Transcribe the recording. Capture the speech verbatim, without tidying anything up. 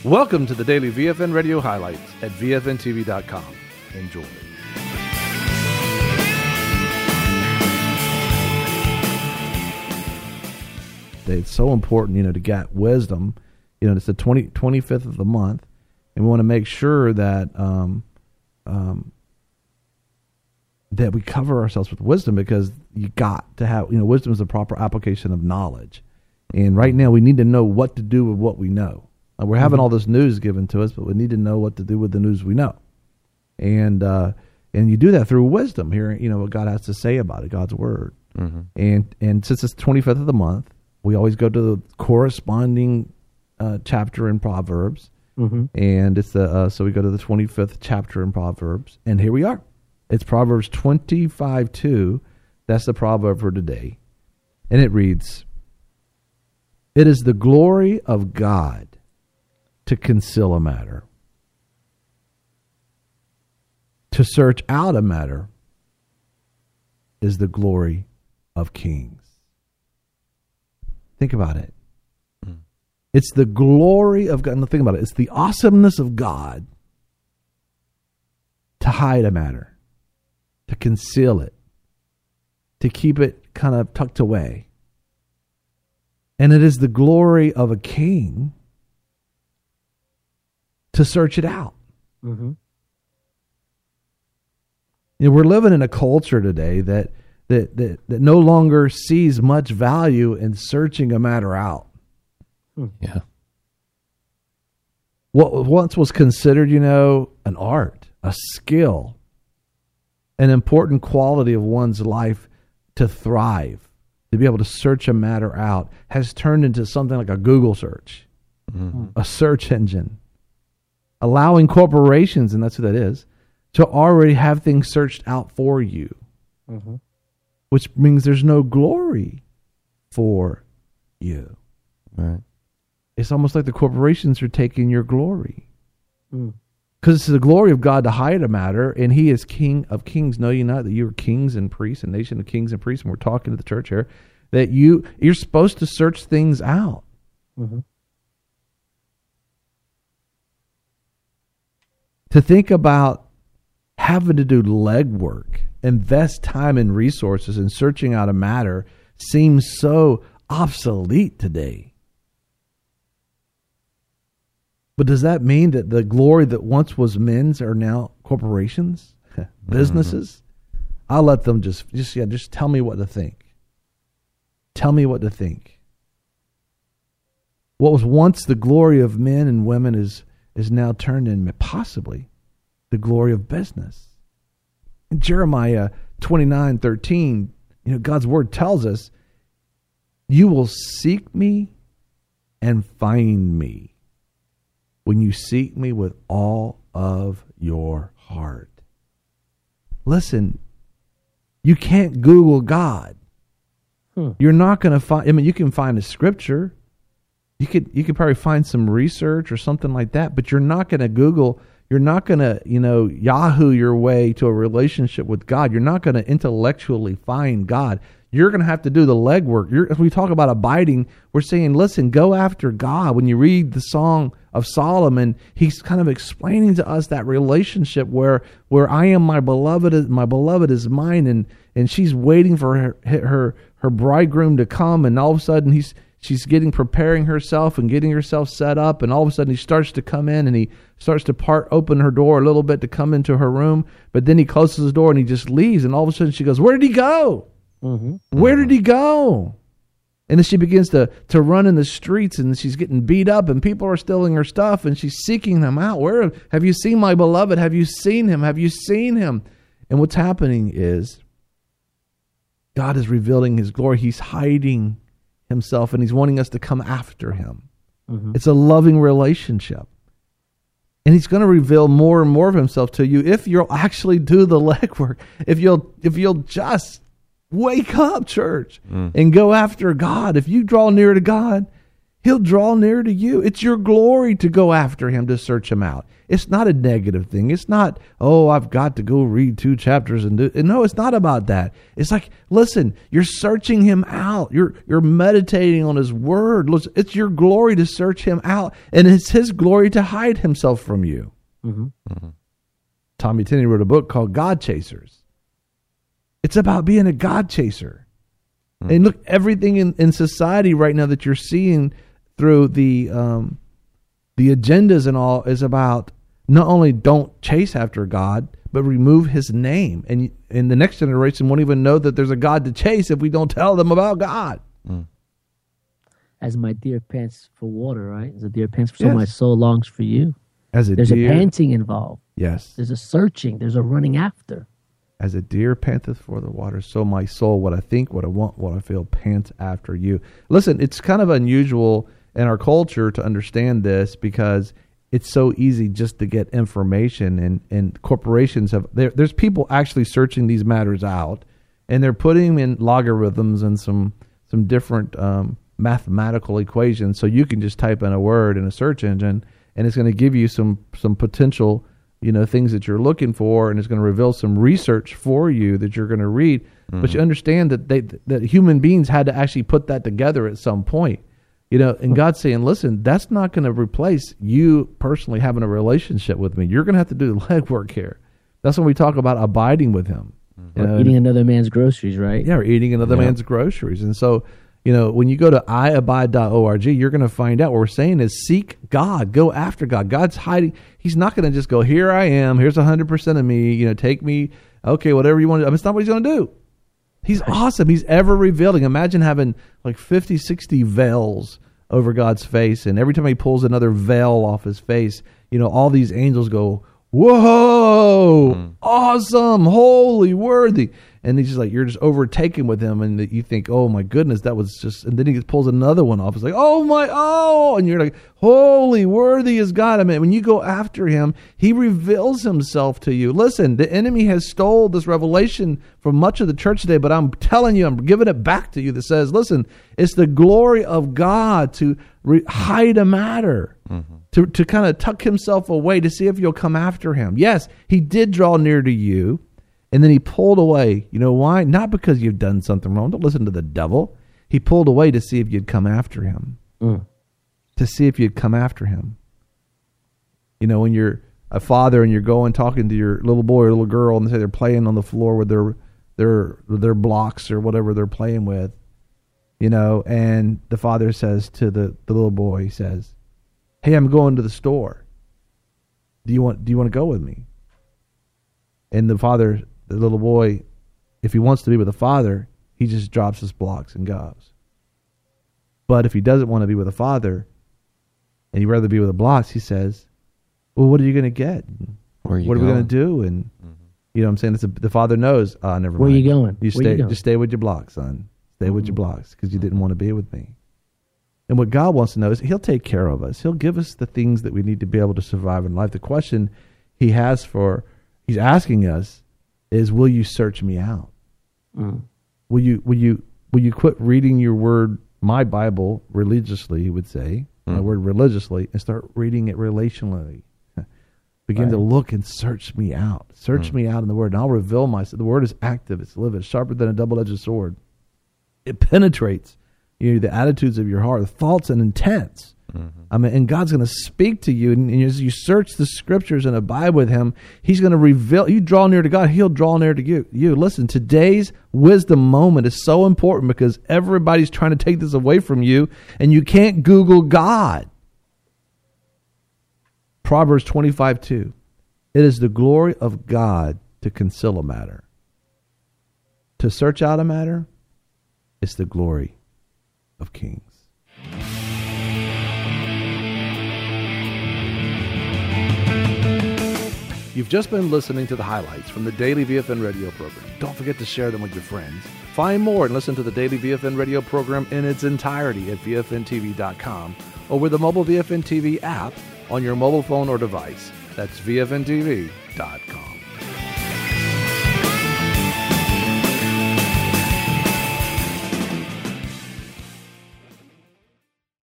Welcome to the daily V F N Radio highlights at V F N T V dot com. Enjoy. It's so important, you know, to get wisdom. You know, it's the twenty, twenty-fifth of the month, and we want to make sure that um, um, that we cover ourselves with wisdom, because you got to have, you know, wisdom is the proper application of knowledge. And right now, we need to know what to do with what we know. Uh, we're having all this news given to us, but we need to know what to do with the news we know. And uh, and you do that through wisdom, hearing, you know, what God has to say about it, God's word. Mm-hmm. And and since it's the twenty-fifth of the month, we always go to the corresponding uh, chapter in Proverbs. Mm-hmm. And it's the uh, so we go to the twenty-fifth chapter in Proverbs, and here we are. It's Proverbs twenty-five two. That's the proverb for today. And it reads, "It is the glory of God to conceal a matter. To search out a matter is the glory of kings." Think about it. Mm. It's the glory of God. Now think about it. It's the awesomeness of God to hide a matter, to conceal it, to keep it kind of tucked away. And it is the glory of a king to search it out. Mm-hmm. You know, we're living in a culture today that, that that that no longer sees much value in searching a matter out. Yeah. What once was considered, you know, an art, a skill, an important quality of one's life to thrive, to be able to search a matter out, has turned into something like a Google search, mm-hmm. a search engine, allowing corporations, and that's who that is, to already have things searched out for you, mm-hmm. which means there's no glory for you. Right. It's almost like the corporations are taking your glory. Because mm. it's the glory of God to hide a matter, and He is King of kings. Know ye not that you are kings and priests, a nation of kings and priests? And we're talking to the church here, that you, you're supposed to search things out. Mm-hmm. To think about having to do legwork, invest time and resources in searching out a matter seems so obsolete today. But does that mean that the glory that once was men's are now corporations, businesses? Mm-hmm. I'll let them just, just, yeah, just tell me what to think. Tell me what to think. What was once the glory of men and women is is now turned in possibly the glory of business. In Jeremiah twenty-nine thirteen, you know, God's word tells us, "You will seek me and find me when you seek me with all of your heart." Listen, you can't Google God. Hmm. You're not going to find, I mean, you can find a scripture. You could you could probably find some research or something like that, but you're not going to Google, you're not going to, you know, Yahoo your way to a relationship with God. You're not going to intellectually find God. You're going to have to do the legwork. You're, as we talk about abiding, we're saying, listen, go after God. When you read the Song of Solomon, he's kind of explaining to us that relationship where where I am my beloved, my beloved is mine, and and she's waiting for her her her bridegroom to come, and all of a sudden he's she's getting preparing herself and getting herself set up, and all of a sudden he starts to come in and he starts to part open her door a little bit to come into her room, but then he closes the door and he just leaves, and all of a sudden she goes, "Where did he go? Mm-hmm. Where did he go?" And then she begins to, to run in the streets, and she's getting beat up, and people are stealing her stuff, and she's seeking them out. "Where have you seen my beloved? Have you seen him? Have you seen him?" And what's happening is God is revealing his glory. He's hiding himself, and he's wanting us to come after him. Mm-hmm. It's a loving relationship. And he's going to reveal more and more of himself to you if you'll actually do the legwork, if you'll if you'll just wake up, church, mm. and go after God. If you draw near to God, He'll draw near to you. It's your glory to go after him, to search him out. It's not a negative thing. It's not, oh, I've got to go read two chapters and do. No, it's not about that. It's like, listen, you're searching him out. You're you're meditating on his word. Listen, it's your glory to search him out, and it's his glory to hide himself from you. Mm-hmm. Mm-hmm. Tommy Tenney wrote a book called God Chasers. It's about being a God chaser. Mm-hmm. And look, everything in, in society right now that you're seeing through the um, the agendas and all is about not only don't chase after God, but remove his name. And and the next generation won't even know that there's a God to chase if we don't tell them about God. Mm. As my deer pants for water, right? As a deer pants for so Yes. my soul longs for you. As a There's deer, a panting involved. yes. There's a searching. There's a running after. As a deer panteth for the water, so my soul, what I think, what I want, what I feel, pants after you. Listen, it's kind of unusual in our culture to understand this because it's so easy just to get information, and, and corporations have, there, there's people actually searching these matters out, and they're putting them in logarithms and some, some different um, mathematical equations, so you can just type in a word in a search engine, and it's going to give you some, some potential, you know, things that you're looking for, and it's going to reveal some research for you that you're going to read. Mm-hmm. But you understand that they, that human beings had to actually put that together at some point, you know, and God's saying, listen, that's not going to replace you personally having a relationship with me. You're going to have to do the legwork here. That's when we talk about abiding with him. Mm-hmm. You know, eating another man's groceries, right? Yeah, or eating another yeah. man's groceries. And so, you know, when you go to i abide dot org, you're going to find out what we're saying is seek God, go after God. God's hiding. He's not going to just go, here I am, here's one hundred percent of me, you know, take me, okay, whatever you want to do. I mean, it's not what he's going to do. He's awesome. He's ever revealing. Imagine having like fifty, sixty veils over God's face, and every time he pulls another veil off his face, you know, all these angels go, whoa, mm. awesome, holy, worthy. And he's just like, you're just overtaken with him, and you think, oh my goodness, that was just, and then he pulls another one off. It's like, oh my, oh, and you're like, holy, worthy is God. I mean, when you go after him, he reveals himself to you. Listen, the enemy has stole this revelation from much of the church today, but I'm telling you, I'm giving it back to you that says, listen, it's the glory of God to re- hide a matter. Mm-hmm. To, to kind of tuck himself away to see if you'll come after him. Yes, he did draw near to you, and then he pulled away. You know why? Not because you've done something wrong. Don't listen to the devil. He pulled away to see if you'd come after him. Mm. To see if you'd come after him. You know, when you're a father and you're going talking to your little boy or little girl, and they say they're playing on the floor with their their their blocks or whatever they're playing with, you know, and the father says to the, the little boy, he says, hey, I'm going to the store. Do you want do you want to go with me? And the father, the little boy, if he wants to be with the father, he just drops his blocks and goes. But if he doesn't want to be with the father, and he'd rather be with the blocks, he says, well, what are you going to get? Where are you what are going? we going to do? And mm-hmm. you know what I'm saying? It's a, the father knows, oh, never Where mind. Where are you going? You Where stay, you going? Just stay with your blocks, son. Stay mm-hmm. with your blocks because you didn't want to be with me. And what God wants to know is he'll take care of us. He'll give us the things that we need to be able to survive in life. The question he has for, he's asking us is, will you search me out? Mm. Will you, will you, will you quit reading your word, my Bible, religiously, he would say, mm. my word religiously, and start reading it relationally. Begin right. to look and search me out. Search mm. me out in the word, and I'll reveal myself. The word is active. It's living, sharper than a double-edged sword. It penetrates you know, the attitudes of your heart, the thoughts and intents. Mm-hmm. I mean, and God's going to speak to you, and, and as you search the scriptures and abide with him, he's going to reveal. You draw near to God, he'll draw near to you. You listen, today's wisdom moment is so important because everybody's trying to take this away from you, and you can't Google God. Proverbs twenty-five two. It is the glory of God to conceal a matter. To search out a matter, it's the glory of kings. You've just been listening to the highlights from the Daily V F N radio program. Don't forget to share them with your friends. Find more and listen to the Daily V F N radio program in its entirety at V F N T V dot com or with the mobile V F N T V app on your mobile phone or device. That's V F N T V dot com.